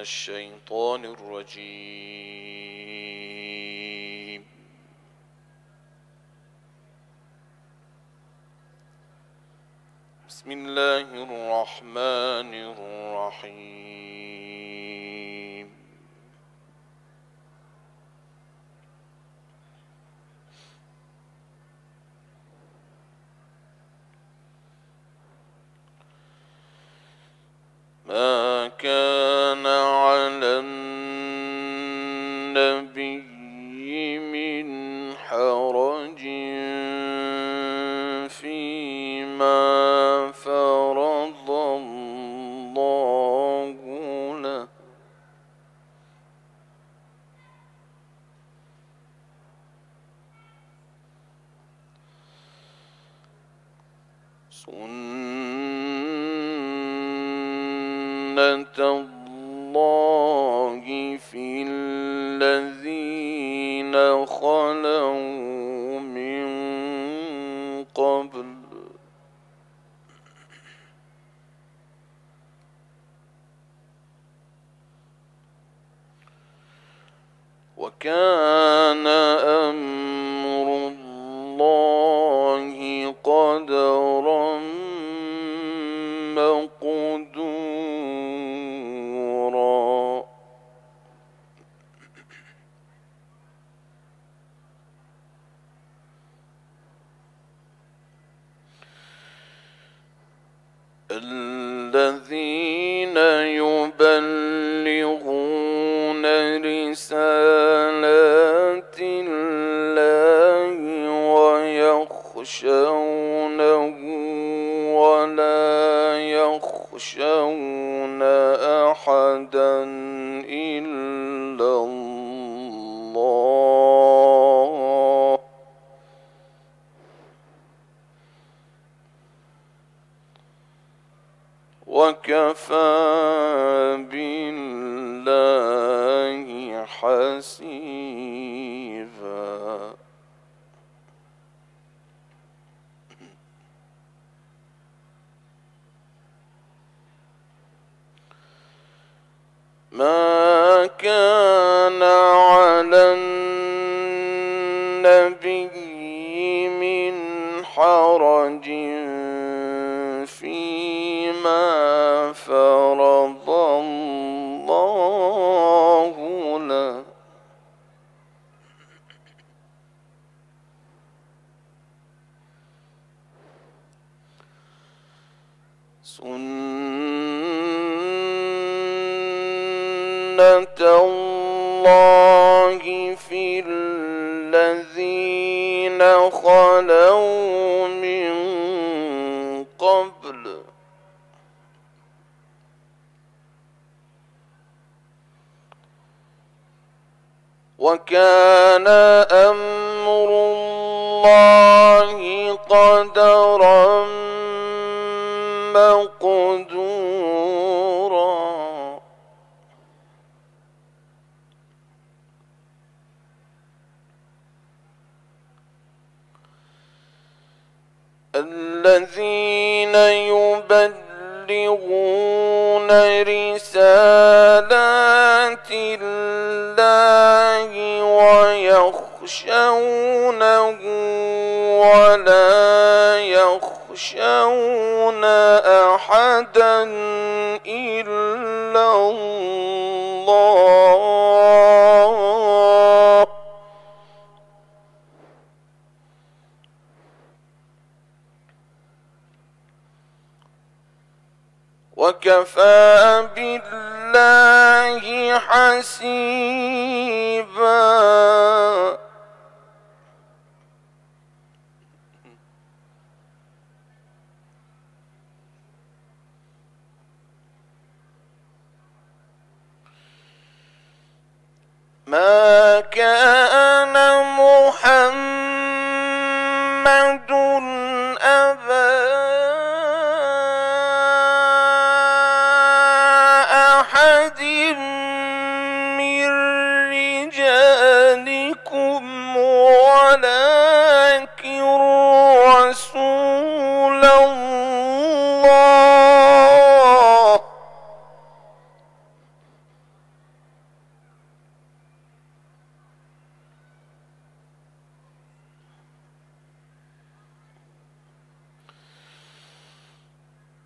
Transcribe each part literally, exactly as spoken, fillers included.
الشيطان الرجيم. بسم الله الرحمن الرحيم. ما كان على النبي من حرج فيما فرض الله له، سنة الله في الذين خلوا من قبل، وكان أمر الله قدرا مقدورا. الذين يبلغون رسالات الله ويخشونه ولا يخشون أحدا إلا الله، وكفى بالله حسيبا. ما كان على النبي من حرج فيما فرض الله له، سنة الله في الذين خلوا من قبل، وكان أمر الله قدرا مقدورا. الذين يبلغون رسالات الله ويخشونه ولا يخشون أحدا إلا الله، وكفى بالله حسيبا. ما كان محمد أبا أحد من رجالكم ولكن رسول الله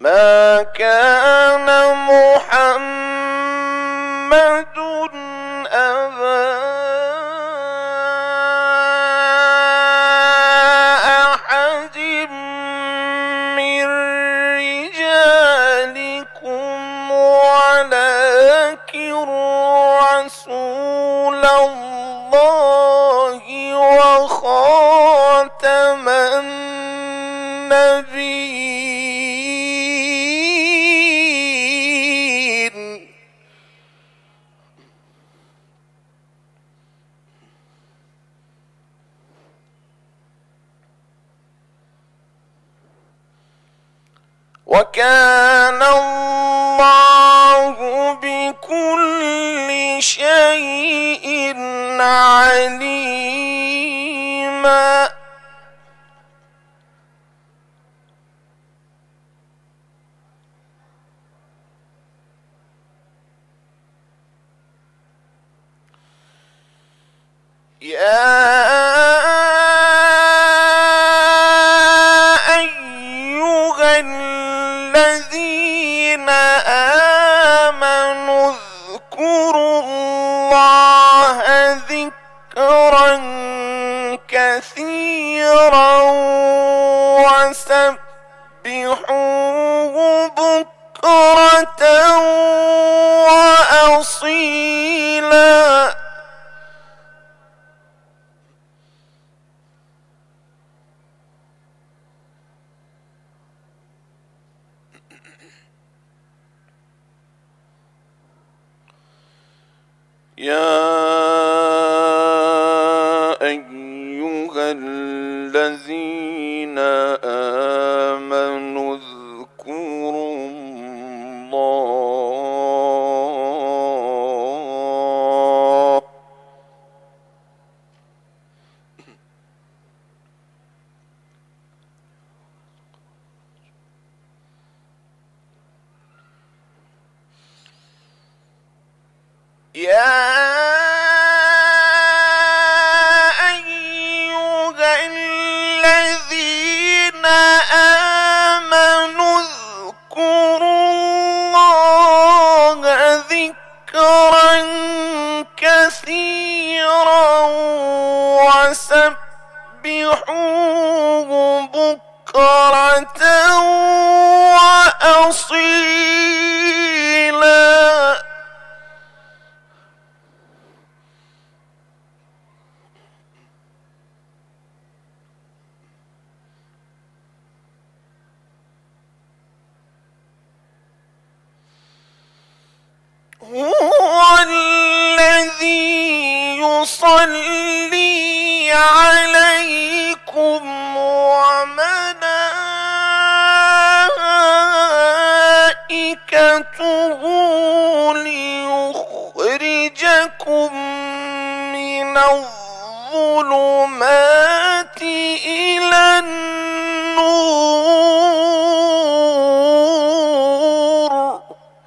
ما كان محمد أبا أحد من رجالكم ولكن رسول الله وخاتم النبيين. وكان الله بكل شيء عليما. يا أيها الذين آمنوا اذكروا الله ذكرا كثيرا وسبحوه بكرة وأصيلا. يا أيها الذين آمنوا اذكروا الله يا أيها الذين آمنوا اذكروا الله ذكرا كثيرا وسبحوه بكرة وأصيلا. هو الذي يصلي عليكم وملائكته ليخرجكم من الظلمات إلى النور.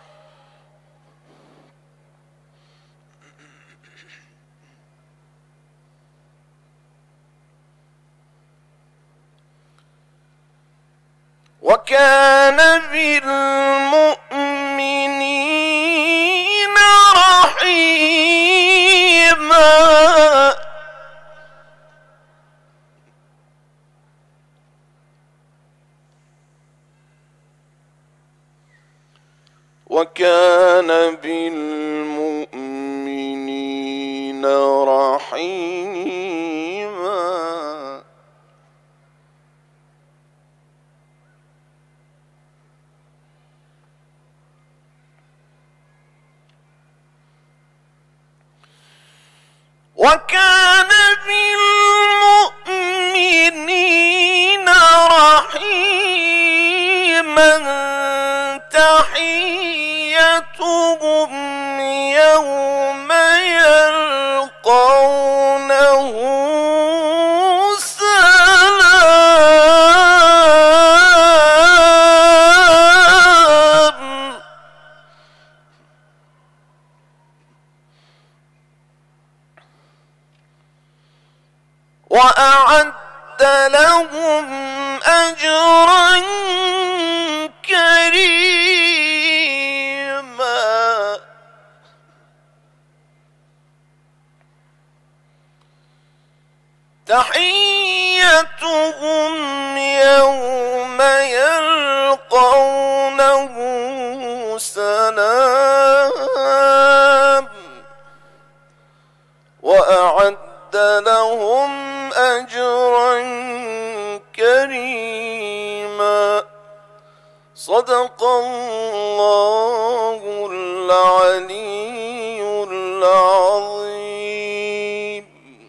وكان بالمؤمنين رحيما. وكان بالمؤمنين رحيما. وكان بالمؤمنين رحيما. تحيتهم يوم يلقونه سلام. وأعد لهم أجرا كريما. تحيتهم يوم يلقونه سلام وأعد لهم أجرا كريما. صدق الله العلي العظيم.